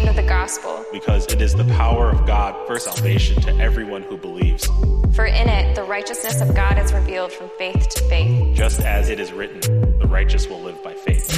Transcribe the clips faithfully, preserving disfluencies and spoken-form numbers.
ashamed of the gospel, because it is the power of God for salvation to everyone who believes. For in it the righteousness of God is revealed from faith to faith. Just as it is written, the righteous will live by faith.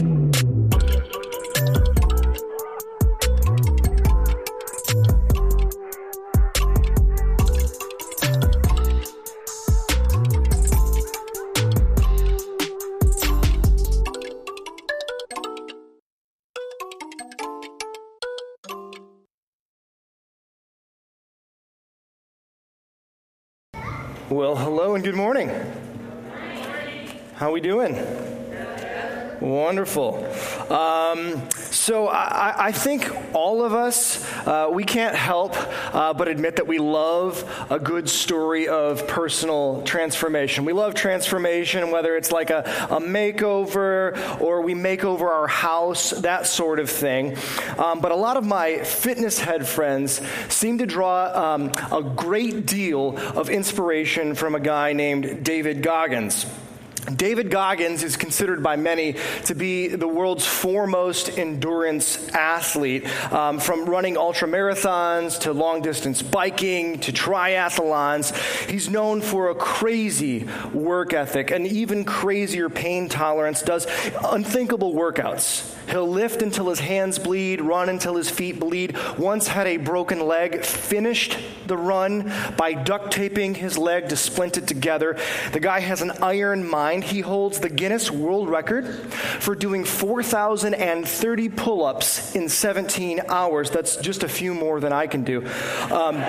Well, hello and good morning. How we doing? Wonderful. Um, so I, I think all of us, uh, we can't help uh, but admit that we love a good story of personal transformation. We love transformation, whether it's like a, a makeover or we make over our house, that sort of thing. Um, but a lot of my fitness head friends seem to draw um, a great deal of inspiration from a guy named David Goggins. David Goggins is considered by many to be the world's foremost endurance athlete, um, from running ultramarathons to long-distance biking to triathlons. He's known for a crazy work ethic, an even crazier pain tolerance, does unthinkable workouts. He'll lift until his hands bleed, run until his feet bleed. Once had a broken leg, finished the run by duct taping his leg to splint it together. The guy has an iron mind. He holds the Guinness World Record for doing four thousand thirty pull-ups in seventeen hours. That's just a few more than I can do. Um,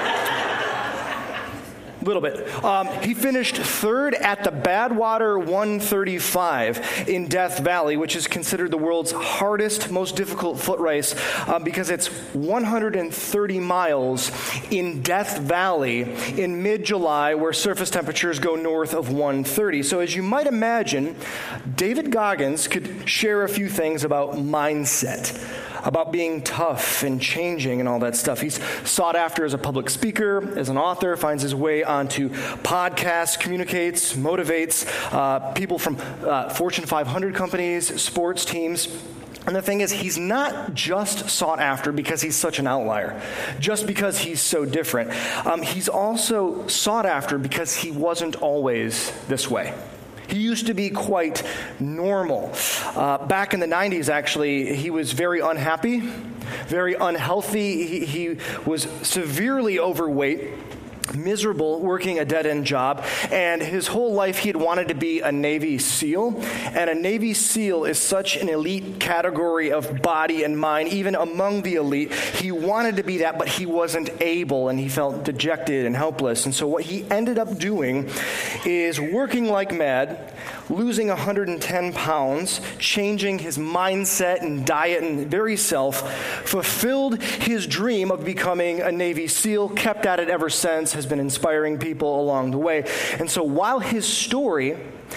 little bit. Um, he finished third at the Badwater one thirty-five in Death Valley, which is considered the world's hardest, most difficult foot race um, because it's one hundred thirty miles in Death Valley in mid-July, where surface temperatures go north of one thirty. So as you might imagine, David Goggins could share a few things about mindset, about being tough and changing and all that stuff. He's sought after as a public speaker, as an author, finds his way onto podcasts, communicates, motivates uh, people from uh, Fortune five hundred companies, sports teams. And the thing is, he's not just sought after because he's such an outlier, just because he's so different. Um, he's also sought after because he wasn't always this way. He used to be quite normal. Uh, back in the nineties, actually, he was very unhappy, very unhealthy. He, he was severely overweight, miserable, working a dead-end job, and his whole life he had wanted to be a Navy SEAL, and a Navy SEAL is such an elite category of body and mind, even among the elite. He wanted to be that, but he wasn't able, and he felt dejected and helpless, and so what he ended up doing is working like mad, losing one hundred ten pounds, changing his mindset and diet and very self, fulfilled his dream of becoming a Navy SEAL, kept at it ever since, has been inspiring people along the way. And so while his story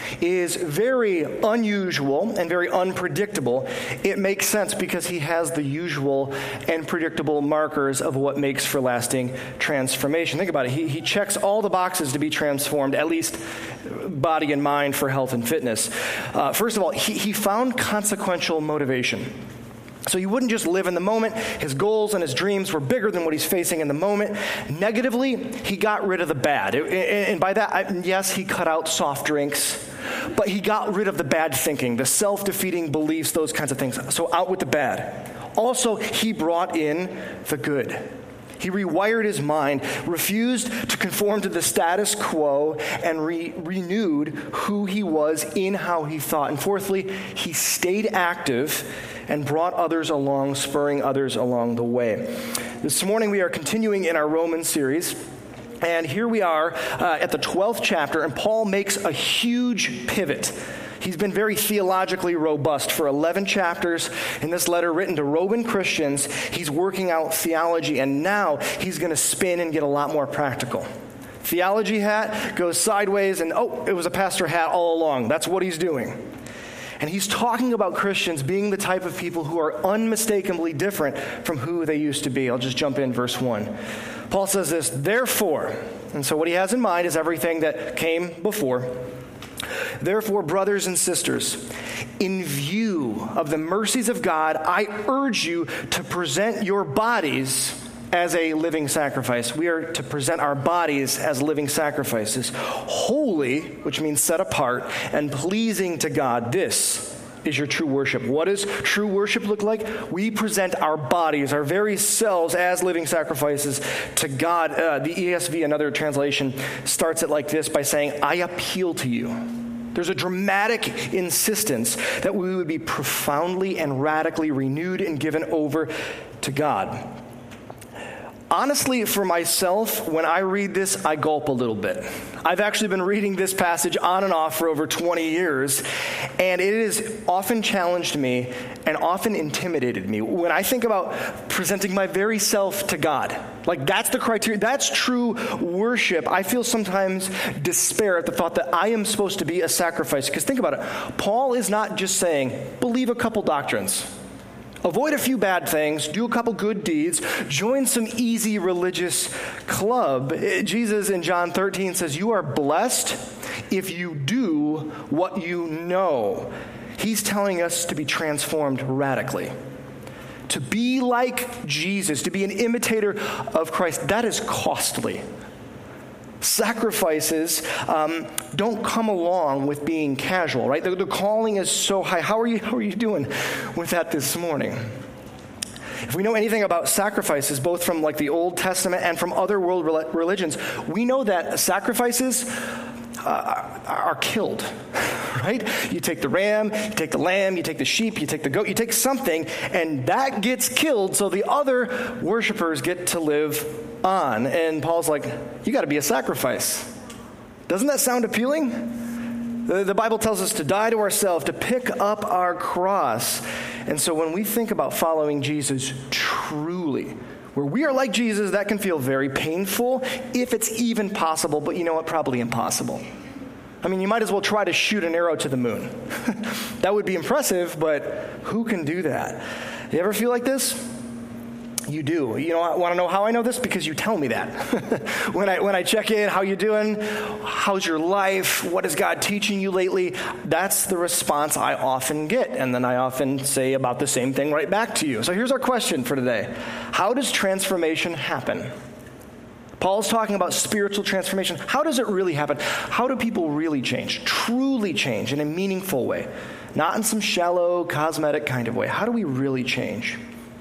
is very unusual and very unpredictable, it makes sense because he has the usual and predictable markers of what makes for lasting transformation. Think about it. He, he checks all the boxes to be transformed, at least body and mind, for health and fitness. Uh, first of all, he, he found consequential motivation. So he wouldn't just live in the moment. His goals and his dreams were bigger than what he's facing in the moment. Negatively, he got rid of the bad. And by that, yes, he cut out soft drinks, but he got rid of the bad thinking, the self-defeating beliefs, those kinds of things. So out with the bad. Also, he brought in the good. He rewired his mind, refused to conform to the status quo, and re- renewed who he was in how he thought. And fourthly, he stayed active and brought others along, spurring others along the way. This morning we are continuing in our Romans series, and here we are uh, at the twelfth chapter, and Paul makes a huge pivot. He's been very theologically robust for eleven chapters in this letter written to Roman Christians. He's working out theology, and now he's going to spin and get a lot more practical. Theology hat goes sideways, and oh, it was a pastor hat all along. That's what he's doing. And he's talking about Christians being the type of people who are unmistakably different from who they used to be. I'll just jump in verse one. Paul says this, therefore, and so what he has in mind is everything that came before. Therefore, brothers and sisters, in view of the mercies of God, I urge you to present your bodies as a living sacrifice. We are to present our bodies as living sacrifices, holy, which means set apart, and pleasing to God. This is your true worship. What does true worship look like? We present our bodies, our very selves, as living sacrifices to God. Uh, the E S V, another translation, starts it like this by saying, I appeal to you. There's a dramatic insistence that we would be profoundly and radically renewed and given over to God. Honestly, for myself, when I read this, I gulp a little bit. I've actually been reading this passage on and off for over twenty years, and it has often challenged me and often intimidated me. When I think about presenting my very self to God, like that's the criteria, that's true worship, I feel sometimes despair at the thought that I am supposed to be a sacrifice. Because think about it, Paul is not just saying, believe a couple doctrines. Avoid a few bad things, do a couple good deeds, join some easy religious club. Jesus in John thirteen says, you are blessed if you do what you know. He's telling us to be transformed radically. To be like Jesus, to be an imitator of Christ, that is costly. Sacrifices um, don't come along with being casual, right? The, the calling is so high. How are you? How are you doing with that this morning? If we know anything about sacrifices, both from like the Old Testament and from other world religions, we know that sacrifices uh, are killed, right? You take the ram, you take the lamb, you take the sheep, you take the goat, you take something, and that gets killed so the other worshipers get to live on. And Paul's like, you got to be a sacrifice. Doesn't that sound appealing? The, the Bible tells us to die to ourselves, to pick up our cross. And so when we think about following Jesus truly, where we are like Jesus, that can feel very painful, if it's even possible, but you know what, probably impossible. I mean, you might as well try to shoot an arrow to the moon. That would be impressive, but who can do that? You ever feel like this? You do. You know, I want to know how I know this? Because you tell me that. when I when I check in, how you doing? How's your life? What is God teaching you lately? That's the response I often get. And then I often say about the same thing right back to you. So here's our question for today. How does transformation happen? Paul's talking about spiritual transformation. How does it really happen? How do people really change? Truly change in a meaningful way. Not in some shallow, cosmetic kind of way. How do we really change?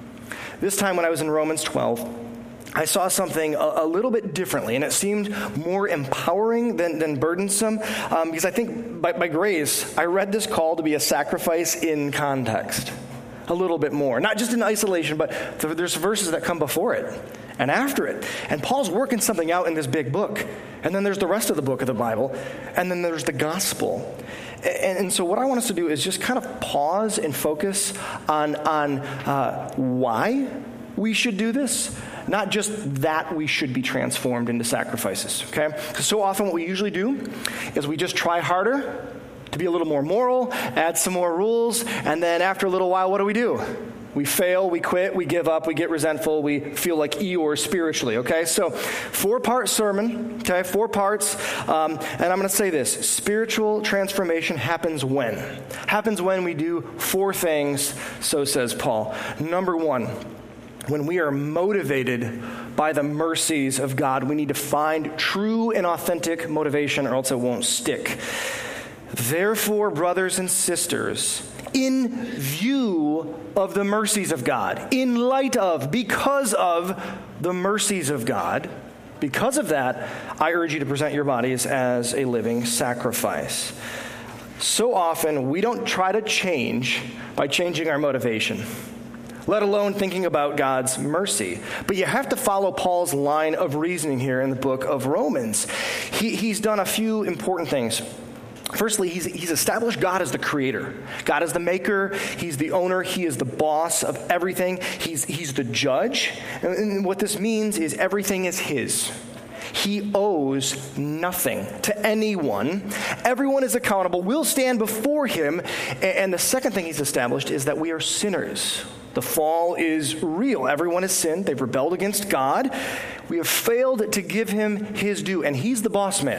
This time when I was in Romans twelve, I saw something a, a little bit differently, and it seemed more empowering than, than burdensome, um, because I think by, by grace, I read this call to be a sacrifice in context a little bit more. Not just in isolation, but th- there's verses that come before it and after it. And Paul's working something out in this big book. And then there's the rest of the book of the Bible, and then there's the gospel. And, and so what I want us to do is just kind of pause and focus on, on uh, why we should do this, not just that we should be transformed into sacrifices, okay? Because so often what we usually do is we just try harder to be a little more moral, add some more rules, and then after a little while, what do we do? We fail, we quit, we give up, we get resentful, we feel like Eeyore spiritually, okay? So four-part sermon, okay, four parts, um, and I'm going to say this. Spiritual transformation happens when? Happens when we do four things, so says Paul. Number one, when we are motivated by the mercies of God, we need to find true and authentic motivation or else it won't stick. Therefore, brothers and sisters, in view of the mercies of God, in light of, because of the mercies of God, because of that, I urge you to present your bodies as a living sacrifice. So often, we don't try to change by changing our motivation, let alone thinking about God's mercy. But you have to follow Paul's line of reasoning here in the book of Romans. He, he's done a few important things. Firstly, he's, he's established God as the creator. God is the maker. He's the owner. He is the boss of everything. He's, he's the judge. And, and what this means is everything is his. He owes nothing to anyone. Everyone is accountable. We'll stand before him. And, and the second thing he's established is that we are sinners. The fall is real. Everyone has sinned. They've rebelled against God. We have failed to give him his due. And he's the boss man.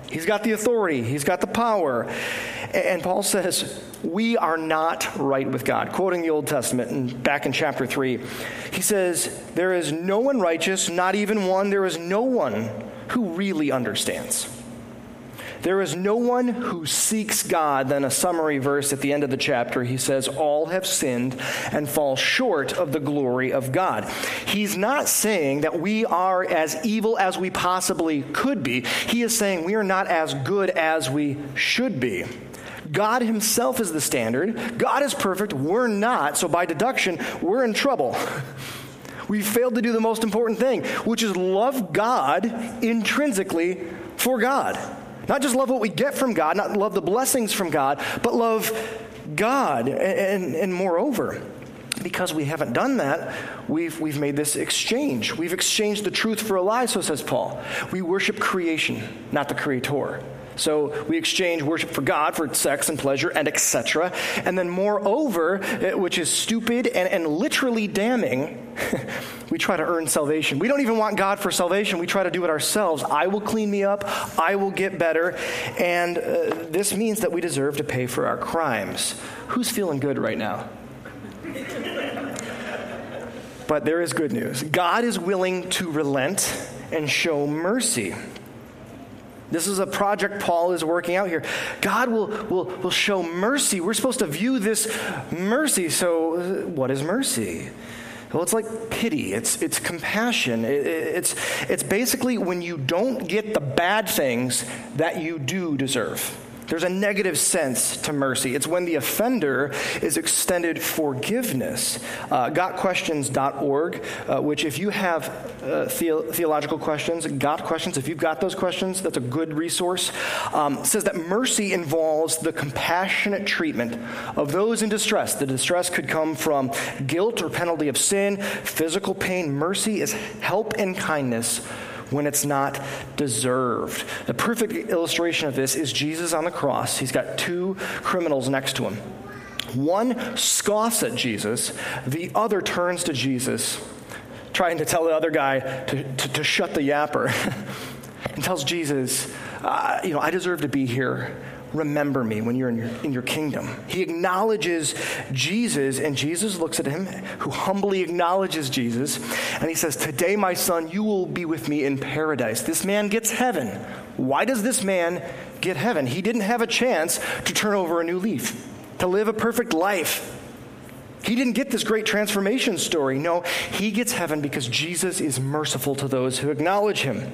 He's got the authority. He's got the power. And Paul says, we are not right with God. Quoting the Old Testament, and back in chapter three, he says, there is no one righteous, not even one. There is no one who really understands. There is no one who seeks God. Then a summary verse at the end of the chapter, he says, all have sinned and fall short of the glory of God. He's not saying that we are as evil as we possibly could be. He is saying we are not as good as we should be. God himself is the standard. God is perfect. We're not. So by deduction, we're in trouble. We failed to do the most important thing, which is love God intrinsically for God. Not just love what we get from God, not love the blessings from God, but love God. And, and, and moreover, because we haven't done that, we've, we've made this exchange. We've exchanged the truth for a lie, so says Paul. We worship creation, not the Creator. So we exchange worship for God for sex and pleasure and et cetera. And then moreover, which is stupid and, and literally damning, we try to earn salvation. We don't even want God for salvation. We try to do it ourselves. I will clean me up. I will get better. And uh, this means that we deserve to pay for our crimes. Who's feeling good right now? But there is good news. God is willing to relent and show mercy. This is a project Paul is working out here. God will, will, will show mercy. We're supposed to view this mercy. So what is mercy? Well, it's like pity. It's it's compassion. It, it's it's basically when you don't get the bad things that you do deserve. There's a negative sense to mercy. It's when the offender is extended forgiveness. Uh, got questions dot org, uh, which if you have uh, the- theological questions, got questions, if you've got those questions, that's a good resource. Um, says that mercy involves the compassionate treatment of those in distress. The distress could come from guilt or penalty of sin, physical pain. Mercy is help and kindness when it's not deserved. The perfect illustration of this is Jesus on the cross. He's got two criminals next to him. One scoffs at Jesus. The other turns to Jesus, trying to tell the other guy to, to, to shut the yapper, and tells Jesus, uh, you know, I deserve to be here. Remember me when you're in your, in your kingdom. He acknowledges Jesus, and Jesus looks at him, who humbly acknowledges Jesus, and he says, today, my son, you will be with me in paradise. This man gets heaven. Why does this man get heaven? He didn't have a chance to turn over a new leaf, to live a perfect life. He didn't get this great transformation story. No, he gets heaven because Jesus is merciful to those who acknowledge him.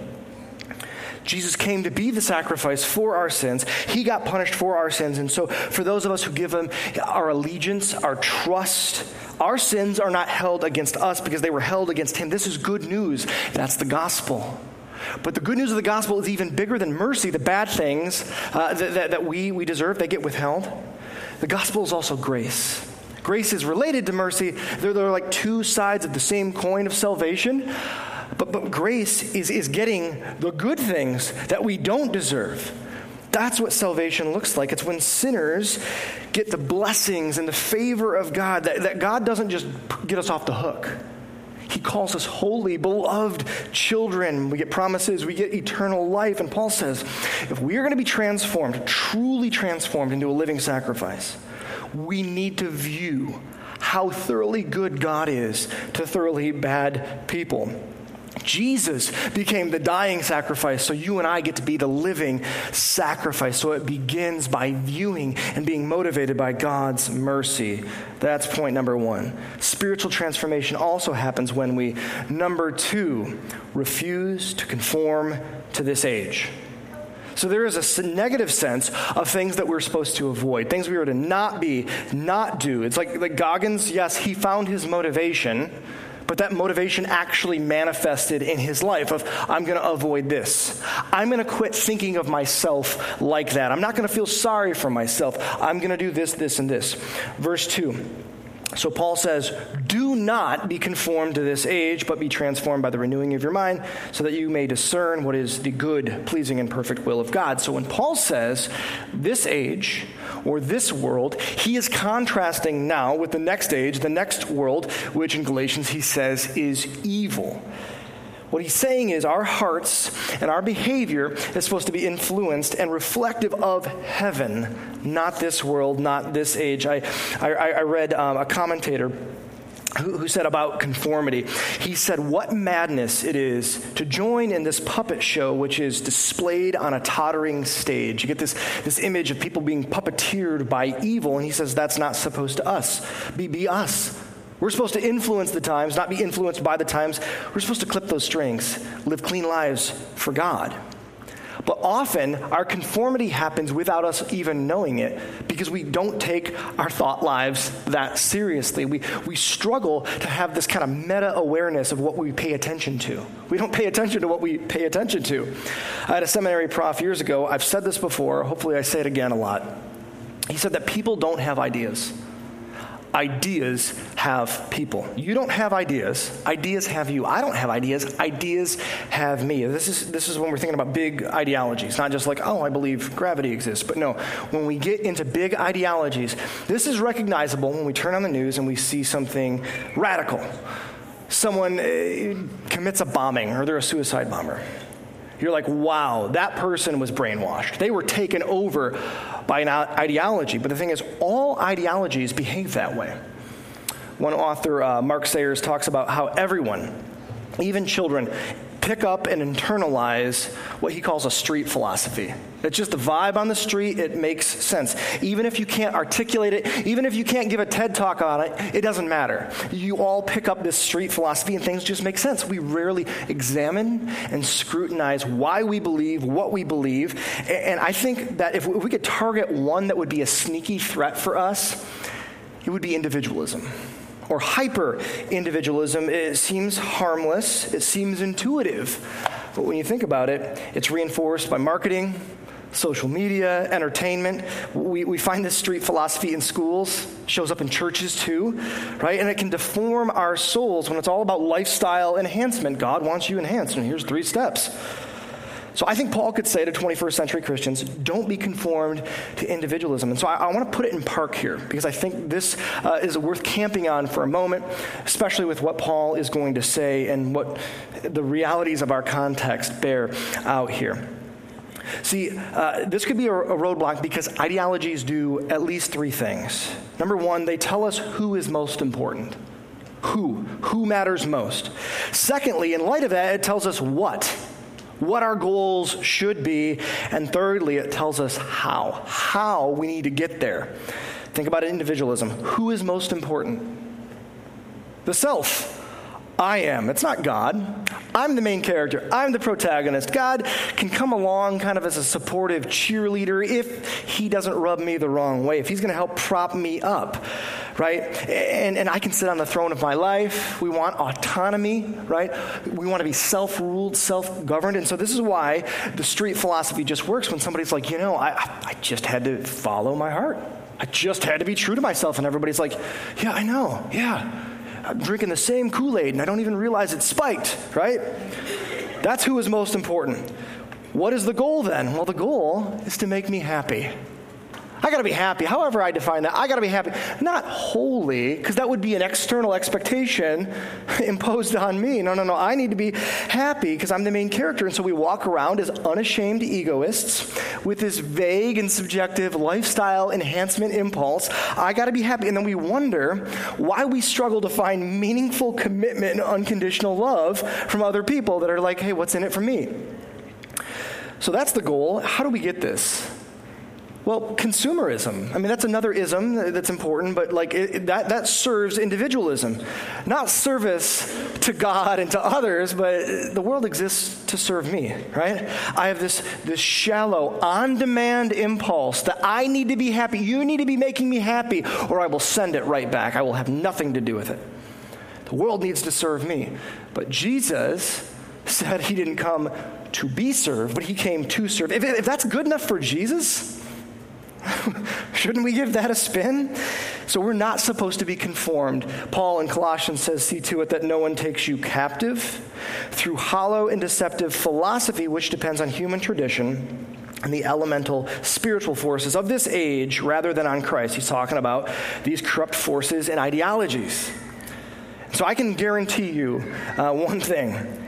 Jesus came to be the sacrifice for our sins. He got punished for our sins. And so for those of us who give him our allegiance, our trust, our sins are not held against us because they were held against him. This is good news. That's the gospel. But the good news of the gospel is even bigger than mercy. The bad things uh, that, that, that we, we deserve, they get withheld. The gospel is also grace. Grace is related to mercy. They're, they're like two sides of the same coin of salvation. But, but grace is, is getting the good things that we don't deserve. That's what salvation looks like. It's when sinners get the blessings and the favor of God, that, that God doesn't just get us off the hook. He calls us holy, beloved children. We get promises. We get eternal life. And Paul says, if we are going to be transformed, truly transformed into a living sacrifice, we need to view how thoroughly good God is to thoroughly bad people. Jesus became the dying sacrifice, so you and I get to be the living sacrifice. So it begins by viewing and being motivated by God's mercy. That's point number one. Spiritual transformation also happens when we, number two, refuse to conform to this age. So there is a negative sense of things that we're supposed to avoid, things we are to not be, not do. It's like, like Goggins, yes, he found his motivation, but that motivation actually manifested in his life of, I'm going to avoid this. I'm going to quit thinking of myself like that. I'm not going to feel sorry for myself. I'm going to do this, this, and this. Verse two. So Paul says, do not be conformed to this age, but be transformed by the renewing of your mind, so that you may discern what is the good, pleasing, and perfect will of God. So when Paul says this age or this world, he is contrasting now with the next age, the next world, which in Galatians he says is evil. What he's saying is our hearts and our behavior is supposed to be influenced and reflective of heaven, not this world, not this age. I, I, I read um, a commentator who, who said about conformity. He said, what madness it is to join in this puppet show which is displayed on a tottering stage. You get this, this image of people being puppeteered by evil, and he says that's not supposed to us. Be, be us. We're supposed to influence the times, not be influenced by the times. We're supposed to clip those strings, live clean lives for God. But often, our conformity happens without us even knowing it because we don't take our thought lives that seriously. We, we struggle to have this kind of meta-awareness of what we pay attention to. We don't pay attention to what we pay attention to. I had a seminary prof years ago. I've said this before. Hopefully I say it again a lot. He said that people don't have ideas. Ideas have people. You don't have ideas. Ideas have you. I don't have ideas. Ideas have me. This is this is when we're thinking about big ideologies, not just like, oh, I believe gravity exists. But no, when we get into big ideologies, this is recognizable when we turn on the news and we see something radical. Someone uh, commits a bombing or they're a suicide bomber. You're like, wow, that person was brainwashed. They were taken over by an ideology. But the thing is, all ideologies behave that way. One author, uh, Mark Sayers, talks about how everyone, even children, pick up and internalize what he calls a street philosophy. It's just the vibe on the street. It makes sense. Even if you can't articulate it, even if you can't give a TED Talk on it, it doesn't matter. You all pick up this street philosophy and things just make sense. We rarely examine and scrutinize why we believe, what we believe. And I think that if we could target one that would be a sneaky threat for us, it would be individualism. Or hyper-individualism. It seems harmless. It seems intuitive. But when you think about it, it's reinforced by marketing, social media, entertainment. We, we find this street philosophy in schools, shows up in churches too, right? And it can deform our souls when it's all about lifestyle enhancement. God wants you enhanced, and here's three steps. So I think Paul could say to twenty-first century Christians, don't be conformed to individualism. And so I, I want to put it in park here, because I think this uh, is worth camping on for a moment, especially with what Paul is going to say and what the realities of our context bear out here. See, uh, this could be a, a roadblock because ideologies do at least three things. Number one, they tell us who is most important. Who? Who matters most? Secondly, in light of that, it tells us what. What our goals should be. And thirdly, it tells us how. How we need to get there. Think about individualism. Who is most important? The self. I am. It's not God. I'm the main character. I'm the protagonist. God can come along kind of as a supportive cheerleader if he doesn't rub me the wrong way, if he's going to help prop me up, right? And, and I can sit on the throne of my life. We want autonomy, right? We want to be self-ruled, self-governed. And so this is why the street philosophy just works when somebody's like, you know, I, I just had to follow my heart. I just had to be true to myself. And everybody's like, yeah, I know. Yeah. I'm drinking the same Kool-Aid, and I don't even realize it's spiked, right? That's who is most important. What is the goal then? Well, the goal is to make me happy. I got to be happy. However I define that, I got to be happy. Not wholly, because that would be an external expectation imposed on me. No, no, no. I need to be happy because I'm the main character. And so we walk around as unashamed egoists with this vague and subjective lifestyle enhancement impulse. I got to be happy. And then we wonder why we struggle to find meaningful commitment and unconditional love from other people that are like, hey, what's in it for me? So that's the goal. How do we get this? Well, consumerism. I mean, that's another ism that's important, but like it, that that serves individualism, not service to God and to others, but the world exists to serve me, right? I have this this shallow, on-demand impulse that I need to be happy. You need to be making me happy, or I will send it right back. I will have nothing to do with it. The world needs to serve me, but Jesus said he didn't come to be served, but he came to serve. If, if that's good enough for Jesus, shouldn't we give that a spin? So we're not supposed to be conformed. Paul in Colossians says, see to it that no one takes you captive through hollow and deceptive philosophy, which depends on human tradition and the elemental spiritual forces of this age rather than on Christ. He's talking about these corrupt forces and ideologies. So I can guarantee you uh, one thing.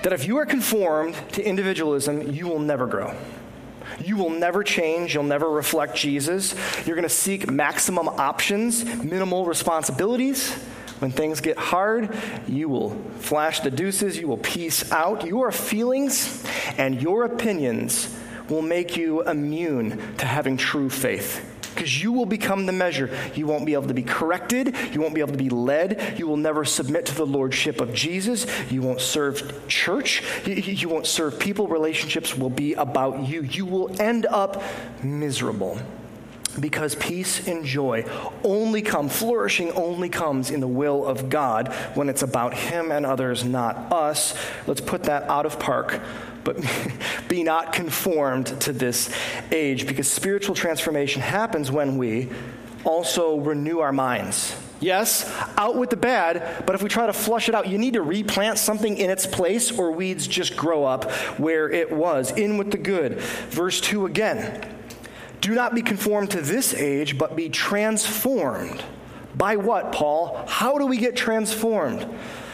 that if you are conformed to individualism, you will never grow. You will never change. You'll never reflect Jesus. You're going to seek maximum options, minimal responsibilities. When things get hard, you will flash the deuces. You will peace out. Your feelings and your opinions will make you immune to having true faith, because you will become the measure. You won't be able to be corrected. You won't be able to be led. You will never submit to the lordship of Jesus. You won't serve church. You, you won't serve people. Relationships will be about you. You will end up miserable, because peace and joy only come, flourishing only comes in the will of God when it's about him and others, not us. Let's put that out of park. But be not conformed to this age, because spiritual transformation happens when we also renew our minds. Yes, out with the bad, but if we try to flush it out, you need to replant something in its place, or weeds just grow up where it was. In with the good. Verse two again. Do not be conformed to this age, but be transformed. By what, Paul? How do we get transformed?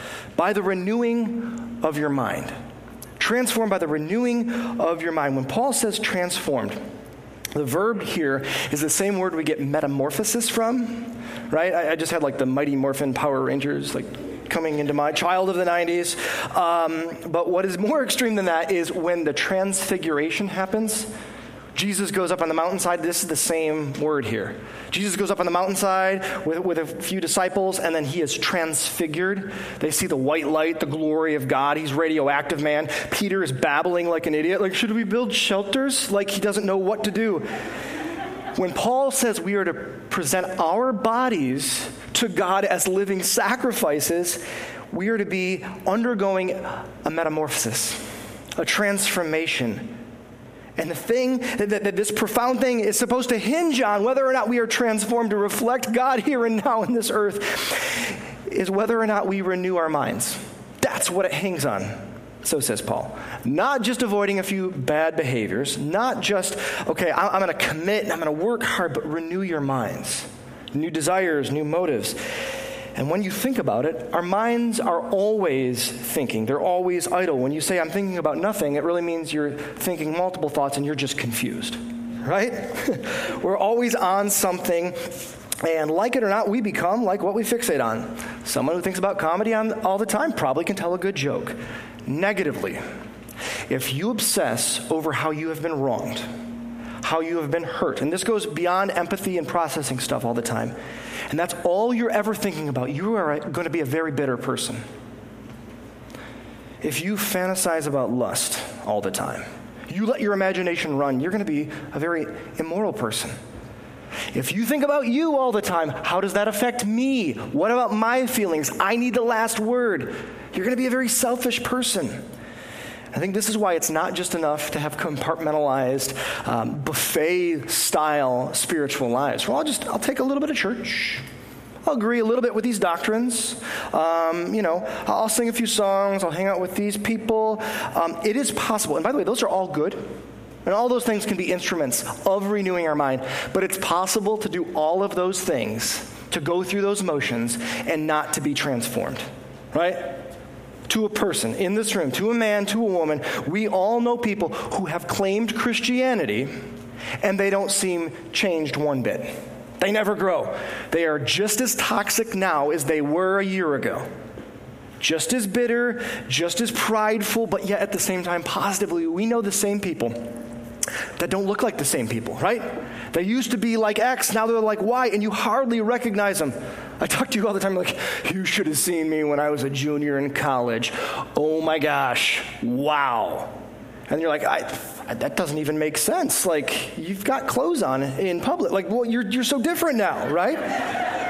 By the renewing of your mind. Transformed by the renewing of your mind. When Paul says transformed, the verb here is the same word we get metamorphosis from, right? I, I just had like the Mighty Morphin Power Rangers, like coming into my child of the nineties. Um, but what is more extreme than that is when the transfiguration happens. Jesus goes up on the mountainside. This is the same word here. Jesus goes up on the mountainside with, with a few disciples, and then he is transfigured. They see the white light, the glory of God. He's radioactive, man. Peter is babbling like an idiot. Like, should we build shelters? Like he doesn't know what to do. When Paul says we are to present our bodies to God as living sacrifices, we are to be undergoing a metamorphosis, a transformation. And the thing, that, that, that this profound thing is supposed to hinge on, whether or not we are transformed to reflect God here and now in this earth, is whether or not we renew our minds. That's what it hangs on, so says Paul. Not just avoiding a few bad behaviors, not just, okay, I, I'm going to commit and I'm going to work hard, but renew your minds. New desires, new motives. And when you think about it, our minds are always thinking. They're always idle. When you say, I'm thinking about nothing, it really means you're thinking multiple thoughts and you're just confused, right? We're always on something, and like it or not, we become like what we fixate on. Someone who thinks about comedy on, all the time probably can tell a good joke. Negatively, if you obsess over how you have been wronged, how you have been hurt, and this goes beyond empathy and processing stuff all the time, and that's all you're ever thinking about, you are going to be a very bitter person. If you fantasize about lust all the time, you let your imagination run, you're going to be a very immoral person. If you think about you all the time, how does that affect me? What about my feelings? I need the last word. You're going to be a very selfish person. I think this is why it's not just enough to have compartmentalized, um, buffet-style spiritual lives. Well, I'll just, I'll take a little bit of church. I'll agree a little bit with these doctrines. Um, you know, I'll sing a few songs. I'll hang out with these people. Um, it is possible. And by the way, those are all good. And all those things can be instruments of renewing our mind. But it's possible to do all of those things, to go through those motions, and not to be transformed. Right? To a person in this room, to a man, to a woman, we all know people who have claimed Christianity and they don't seem changed one bit. They never grow. They are just as toxic now as they were a year ago. Just as bitter, just as prideful, but yet at the same time, positively, we know the same people that don't look like the same people, right? They used to be like X, now they're like Y, and you hardly recognize them. I talk to you all the time like, you should have seen me when I was a junior in college. Oh my gosh, wow. And you're like, I, that doesn't even make sense. Like, you've got clothes on in public. Like, well, you're you're so different now, right?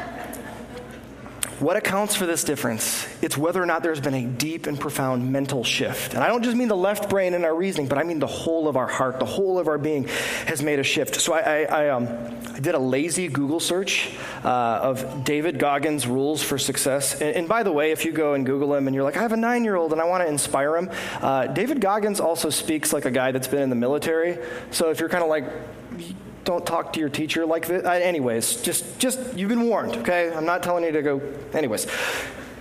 What accounts for this difference? It's whether or not there's been a deep and profound mental shift. And I don't just mean the left brain and our reasoning, but I mean the whole of our heart, the whole of our being has made a shift. So I, I, I, um, I did a lazy Google search uh, of David Goggins' rules for success. And, and by the way, if you go and Google him and you're like, I have a nine-year-old and I want to inspire him, uh, David Goggins also speaks like a guy that's been in the military. So if you're kind of like, don't talk to your teacher like this. Uh, anyways, just, just, you've been warned, okay? I'm not telling you to go. Anyways,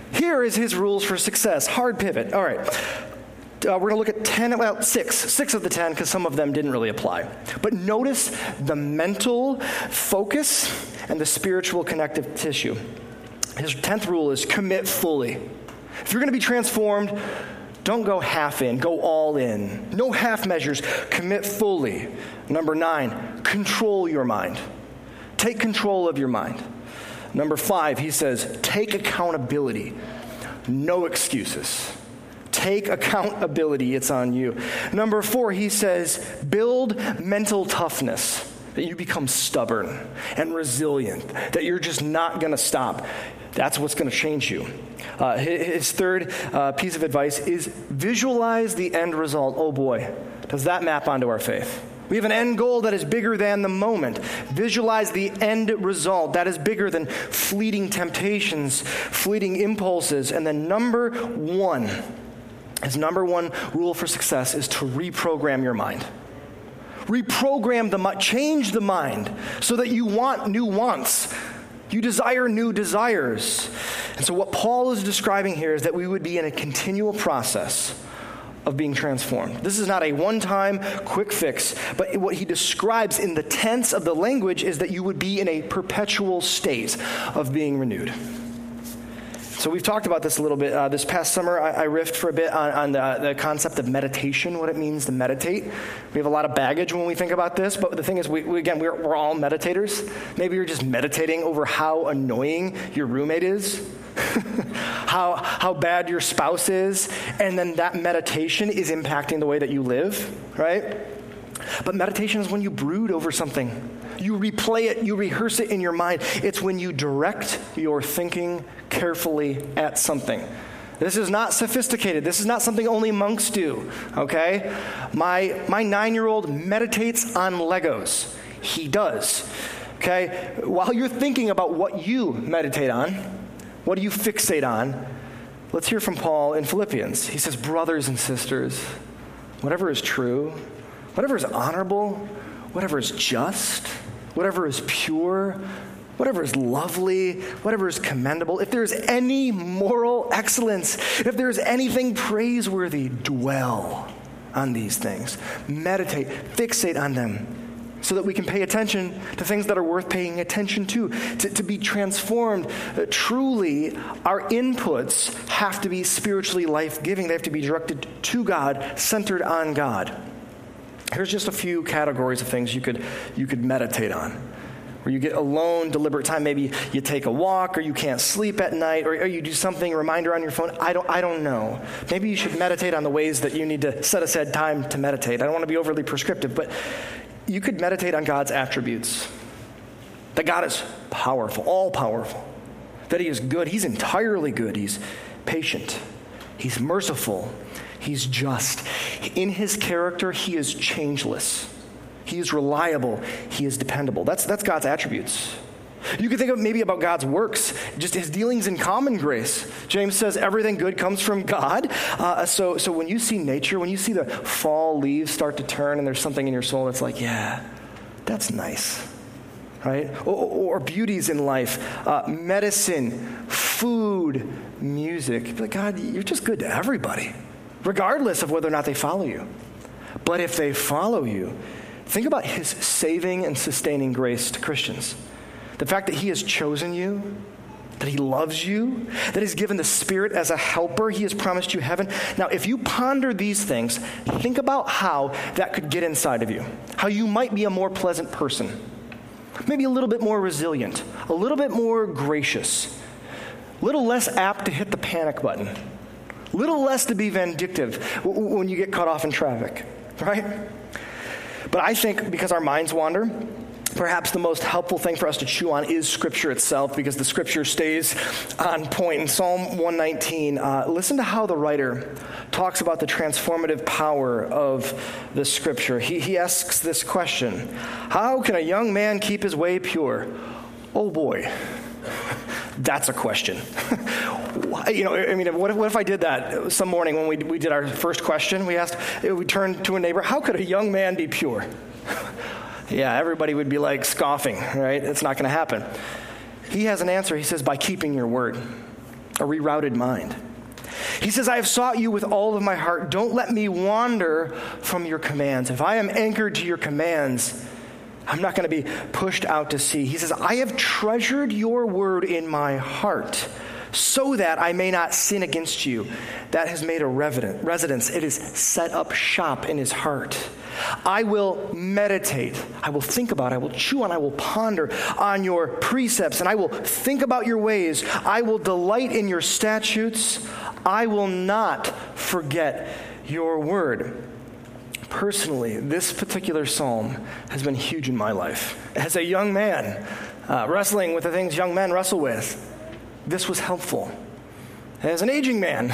Here is his rules for success. Hard pivot. All right. Uh, we're going to look at ten, well, six, six of the ten, because some of them didn't really apply. But notice the mental focus and the spiritual connective tissue. His tenth rule is commit fully. If you're going to be transformed, don't go half in, go all in. No half measures, commit fully. Number nine, control your mind. Take control of your mind. Number five, he says, take accountability. No excuses. Take accountability, it's on you. Number four, he says, build mental toughness, that you become stubborn and resilient, that you're just not going to stop. That's what's going to change you. Uh, his third uh, piece of advice is visualize the end result. Oh boy, does that map onto our faith? We have an end goal that is bigger than the moment. Visualize the end result that is bigger than fleeting temptations, fleeting impulses. And then number one, his number one rule for success is to reprogram your mind. Reprogram the mind, change the mind so that you want new wants. You desire new desires. And so what Paul is describing here is that we would be in a continual process of being transformed. This is not a one-time quick fix, but what he describes in the tense of the language is that you would be in a perpetual state of being renewed. So we've talked about this a little bit. Uh, this past summer, I, I riffed for a bit on, on the, the concept of meditation, what it means to meditate. We have a lot of baggage when we think about this, but the thing is, we, we again, we're, we're all meditators. Maybe you're just meditating over how annoying your roommate is, how how bad your spouse is, and then that meditation is impacting the way that you live, right? But meditation is when you brood over something. You replay it, you rehearse it in your mind. It's when you direct your thinking carefully at something. This is not sophisticated. This is not something only monks do, okay? My my nine-year-old meditates on Legos. He does, okay? While you're thinking about what you meditate on, what do you fixate on? Let's hear from Paul in Philippians. He says, brothers and sisters, whatever is true, whatever is honorable, whatever is just, whatever is pure, whatever is lovely, whatever is commendable, if there's any moral excellence, if there's anything praiseworthy, dwell on these things. Meditate, fixate on them, so that we can pay attention to things that are worth paying attention to. To, to be transformed, uh, truly, our inputs have to be spiritually life-giving. They have to be directed to God, centered on God. Here's just a few categories of things you could you could meditate on. Where you get alone, deliberate time. Maybe you take a walk, or you can't sleep at night, or, or you do something, a reminder on your phone. I don't I don't know. Maybe you should meditate on the ways that you need to set aside time to meditate. I don't want to be overly prescriptive, but you could meditate on God's attributes. That God is powerful, all-powerful. That he is good. He's entirely good. He's patient. He's merciful. He's just. In his character, he is changeless. He is reliable. He is dependable. That's, that's God's attributes. You could think of maybe about God's works, just his dealings in common grace. James says everything good comes from God. Uh, so, so when you see nature, when you see the fall leaves start to turn and there's something in your soul that's like, yeah, that's nice, right? Or, or beauties in life, uh, medicine, food, music. You're like, God, you're just good to everybody, regardless of whether or not they follow you. But if they follow you, think about his saving and sustaining grace to Christians. The fact that he has chosen you, that he loves you, that he's given the Spirit as a helper, he has promised you heaven. Now, if you ponder these things, think about how that could get inside of you, how you might be a more pleasant person, maybe a little bit more resilient, a little bit more gracious, a little less apt to hit the panic button, a little less to be vindictive when you get cut off in traffic, right? But I think because our minds wander, perhaps the most helpful thing for us to chew on is Scripture itself, because the Scripture stays on point. In Psalm one nineteen, uh, listen to how the writer talks about the transformative power of the Scripture. He, he asks this question: how can a young man keep his way pure? Oh boy, that's a question. You know, I mean, what if, what if I did that some morning when we we did our first question? We asked, we turned to a neighbor, how could a young man be pure? Yeah, everybody would be like scoffing, right? It's not going to happen. He has an answer. He says, by keeping your word. a rerouted mind. He says, I have sought you with all of my heart. Don't let me wander from your commands. If I am anchored to your commands, I'm not going to be pushed out to sea. He says, I have treasured your word in my heart so that I may not sin against you. That has made a residence. It is set up shop in his heart. I will meditate. I will think about, I will chew on, I will ponder on your precepts, and I will think about your ways. I will delight in your statutes. I will not forget your word. Personally, this particular psalm has been huge in my life. As a young man, uh, wrestling with the things young men wrestle with, this was helpful. As an aging man,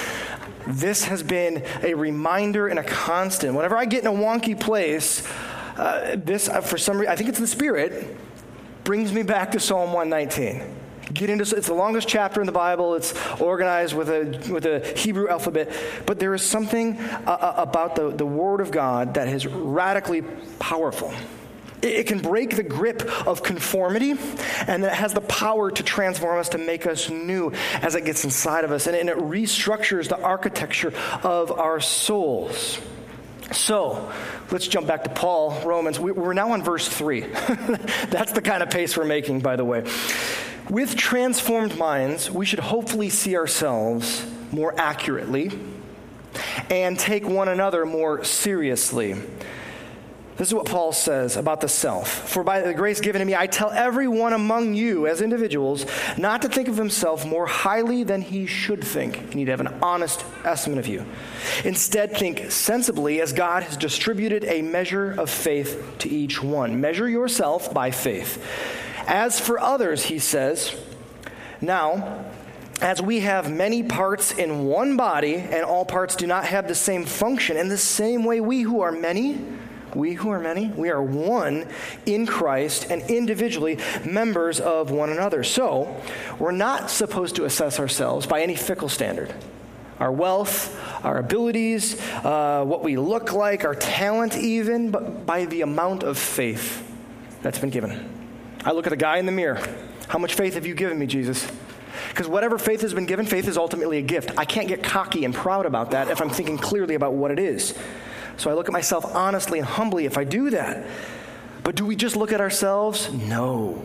this has been a reminder and a constant. Whenever I get in a wonky place, uh, this, uh, for some reason, I think it's the Spirit, brings me back to Psalm one nineteen. Get into it's the longest chapter in the Bible. It's organized with a with a Hebrew alphabet, but there is something uh, about the, the Word of God that is radically powerful. It, it can break the grip of conformity, and it has the power to transform us, to make us new as it gets inside of us, and, and it restructures the architecture of our souls. So, let's jump back to Paul, Romans. We, we're now on verse three. That's the kind of pace we're making, by the way. With transformed minds, we should hopefully see ourselves more accurately and take one another more seriously. This is what Paul says about the self. For by the grace given to me, I tell everyone among you as individuals not to think of himself more highly than he should think. You need to have an honest estimate of you. Instead, think sensibly as God has distributed a measure of faith to each one. Measure yourself by faith. As for others, he says, now, as we have many parts in one body, and all parts do not have the same function, in the same way we who are many, we who are many, we are one in Christ and individually members of one another. So, we're not supposed to assess ourselves by any fickle standard. Our wealth, our abilities, uh, what we look like, our talent even, but by the amount of faith that's been given. I look at the guy in the mirror. How much faith have you given me, Jesus? Because whatever faith has been given, faith is ultimately a gift. I can't get cocky and proud about that if I'm thinking clearly about what it is. So I look at myself honestly and humbly if I do that. But do we just look at ourselves? No.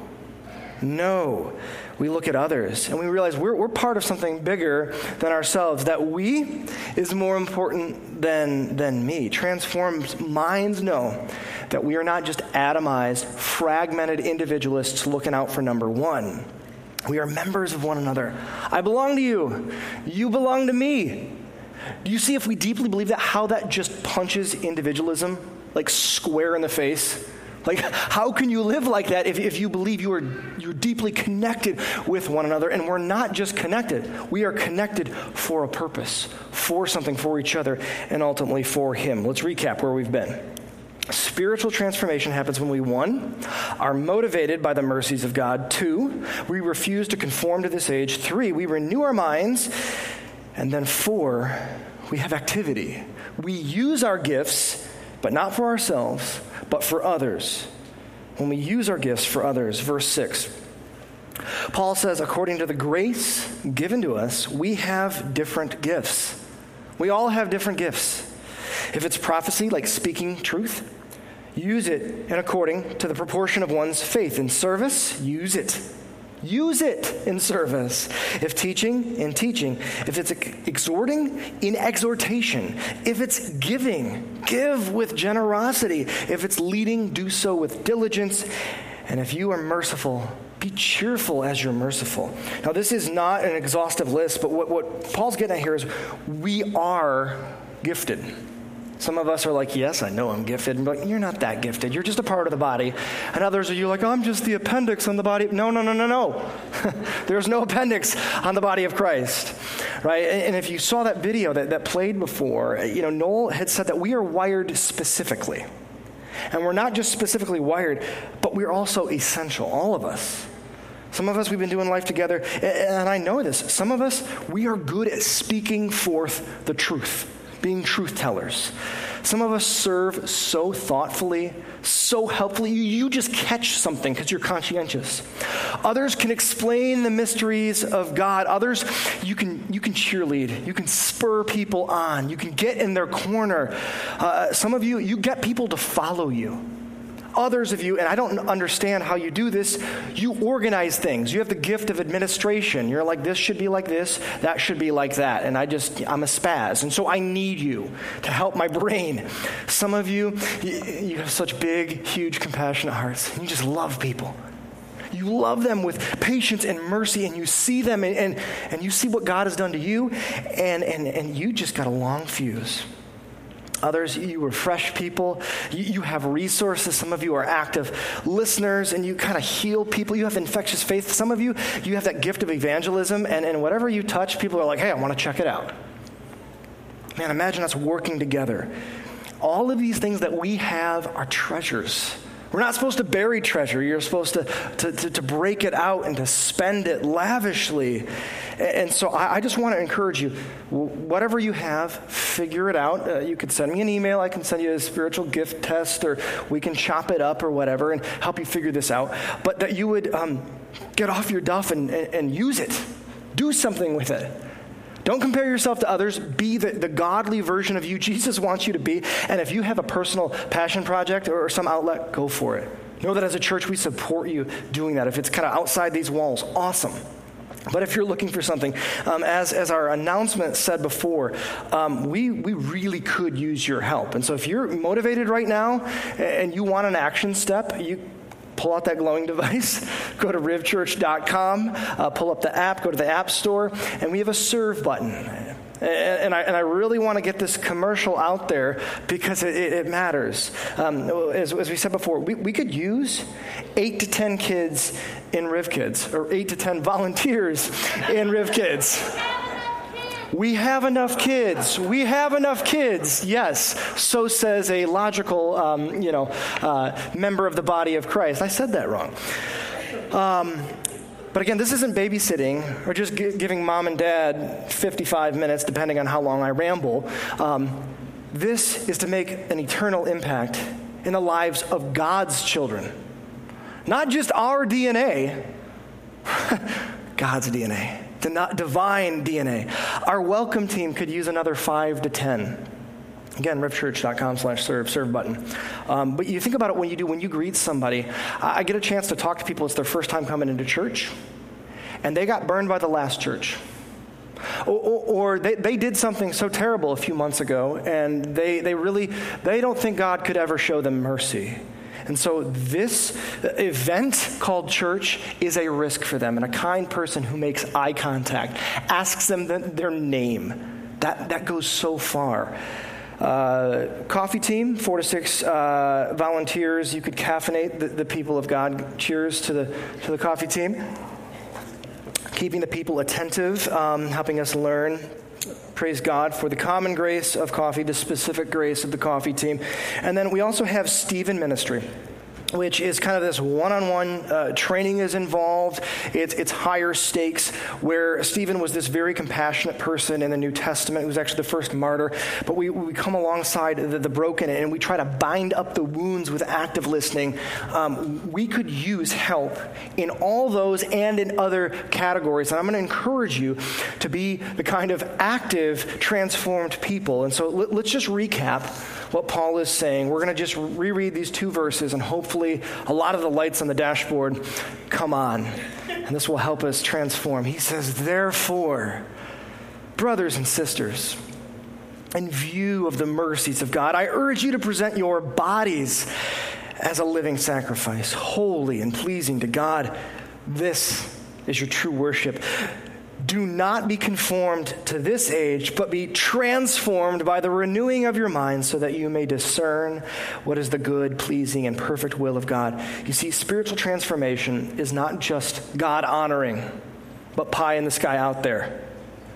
No. We look at others and we realize we're, we're part of something bigger than ourselves. That we is more important than, than me. Transformed minds know that we are not just atomized, fragmented individualists looking out for number one. We are members of one another. I belong to you. You belong to me. Do you see, if we deeply believe that, how that just punches individualism like square in the face? Like, how can you live like that if, if you believe you are you're deeply connected with one another? And we're not just connected. We are connected for a purpose, for something, for each other, and ultimately for Him. Let's recap where we've been. Spiritual transformation happens when we, one, are motivated by the mercies of God. Two, we refuse to conform to this age. Three, we renew our minds. And then four, we have activity. We use our gifts, but not for ourselves, but for others. When we use our gifts for others, verse six, Paul says, according to the grace given to us, we have different gifts. We all have different gifts. If it's prophecy, like speaking truth, use it in according to the proportion of one's faith. In service, use it. Use it in service. If teaching, in teaching. If it's exhorting, in exhortation. If it's giving, give with generosity. If it's leading, do so with diligence. And if you are merciful, be cheerful as you're merciful. Now, this is not an exhaustive list, but what, what Paul's getting at here is we are gifted. Some of us are like, yes, I know I'm gifted. And like, you're not that gifted. You're just a part of the body. And others are you like, I'm just the appendix on the body. No, no, no, no, no. There's no appendix on the body of Christ, right? And, and if you saw that video that, that played before, you know, Noel had said that we are wired specifically. And we're not just specifically wired, but we're also essential, all of us. Some of us, we've been doing life together, and I know this. Some of us, we are good at speaking forth the truth. being truth tellers. Some of us serve so thoughtfully, so helpfully, you, you just catch something because you're conscientious. Others can explain the mysteries of God. Others, you can you can cheerlead. You can spur people on. You can get in their corner. Uh, some of you, you get people to follow you. Others of you, and I don't understand how you do this, you organize things. You have the gift of administration. You're like, this should be like this, that should be like that. And I just, I'm a spaz. And so I need you to help my brain. Some of you, you have such big, huge, compassionate hearts. You just love people. You love them with patience and mercy, and you see them, and, and, and you see what God has done to you, and, and, and you just got a long fuse. Others, you refresh people. You, you have resources. Some of you are active listeners, and you kind of heal people. You have infectious faith. Some of you, you have that gift of evangelism, and, and whatever you touch, people are like, hey, I want to check it out. Man, imagine us working together. All of these things that we have are treasures. We're not supposed to bury treasure. You're supposed to, to, to, to break it out and to spend it lavishly. And so I, I just want to encourage you, whatever you have, figure it out. Uh, you could send me an email. I can send you a spiritual gift test, or we can chop it up or whatever and help you figure this out. But that you would um, get off your duff and, and, and use it. Do something with it. Don't compare yourself to others. Be the, the godly version of you Jesus wants you to be. And if you have a personal passion project or some outlet, go for it. Know that as a church, we support you doing that. If it's kind of outside these walls, awesome. But if you're looking for something, um, as, as our announcement said before, um, we, we really could use your help. And so if you're motivated right now and you want an action step, you pull out that glowing device, go to riv church dot com, uh, pull up the app, go to the App Store, and we have a serve button. And, and, I, and I really want to get this commercial out there because it, it matters. Um, as, as we said before, we, we could use eight to ten kids in Riv Kids, or eight to ten volunteers in Riv Kids. We have enough kids. We have enough kids. Yes, so says a logical, um, you know, uh, member of the body of Christ. I said that wrong. Um, but again, this isn't babysitting or just g- giving mom and dad fifty-five minutes, depending on how long I ramble. Um, this is to make an eternal impact in the lives of God's children. Not just our D N A, God's D N A. Divine D N A. Our welcome team could use another five to ten. Again, riv church dot com slash serve, serve button. Um, but you think about it when you do, when you greet somebody, I get a chance to talk to people. It's their first time coming into church, and they got burned by the last church. Or, or, or they, they did something so terrible a few months ago, and they, they really, they don't think God could ever show them mercy. And so this event called church is a risk for them. And a kind person who makes eye contact, asks them the, their name, that, that goes so far. Uh, coffee team, four to six uh, volunteers. You could caffeinate the, the people of God. Cheers to the to the coffee team. Keeping the people attentive, um, helping us learn. Praise God for the common grace of coffee, the specific grace of the coffee team. And then we also have Stephen Ministry, which is kind of this one-on-one uh, training is involved. It's, it's higher stakes, where Stephen was this very compassionate person in the New Testament. He was actually the first martyr. But we, we come alongside the, the broken, and we try to bind up the wounds with active listening. Um, we could use help in all those and in other categories. And I'm going to encourage you to be the kind of active, transformed people. And so let, let's just recap what Paul is saying. We're going to just reread these two verses, and hopefully a lot of the lights on the dashboard come on, and this will help us transform. He says, therefore, brothers and sisters, in view of the mercies of God, I urge you to present your bodies as a living sacrifice, holy and pleasing to God. This is your true worship. Do not be conformed to this age, but be transformed by the renewing of your mind, so that you may discern what is the good, pleasing, and perfect will of God. You see, spiritual transformation is not just God-honoring, but pie in the sky out there.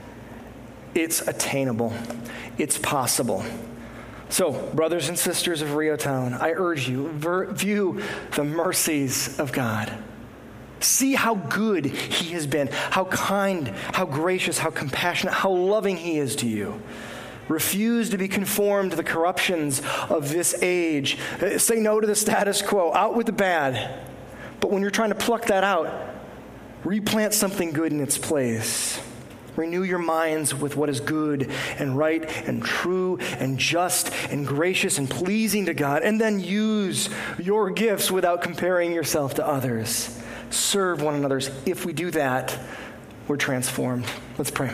It's attainable. It's possible. So, brothers and sisters of Rio Town, I urge you, ver- view the mercies of God. See how good he has been, how kind, how gracious, how compassionate, how loving he is to you. Refuse to be conformed to the corruptions of this age. Say no to the status quo. Out with the bad. But when you're trying to pluck that out, replant something good in its place. Renew your minds with what is good and right and true and just and gracious and pleasing to God. And then use your gifts without comparing yourself to others. Serve one another. If we do that, we're transformed. Let's pray.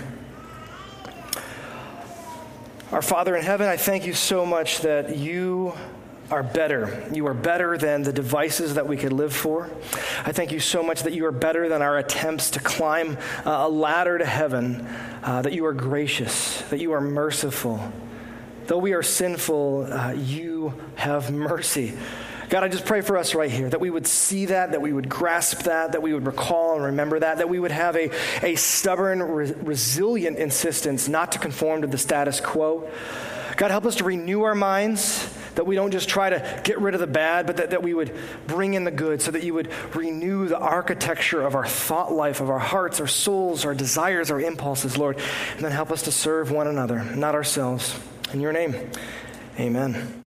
Our Father in heaven, I thank you so much that you are better. You are better than the devices that we could live for. I thank you so much that you are better than our attempts to climb uh, a ladder to heaven, uh, that you are gracious, that you are merciful. Though we are sinful, uh, you have mercy. God, I just pray for us right here, that we would see that, that we would grasp that, that we would recall and remember that, that we would have a, a stubborn, re- resilient insistence not to conform to the status quo. God, help us to renew our minds, that we don't just try to get rid of the bad, but that, that we would bring in the good, so that you would renew the architecture of our thought life, of our hearts, our souls, our desires, our impulses, Lord. And then help us to serve one another, not ourselves. In your name, amen.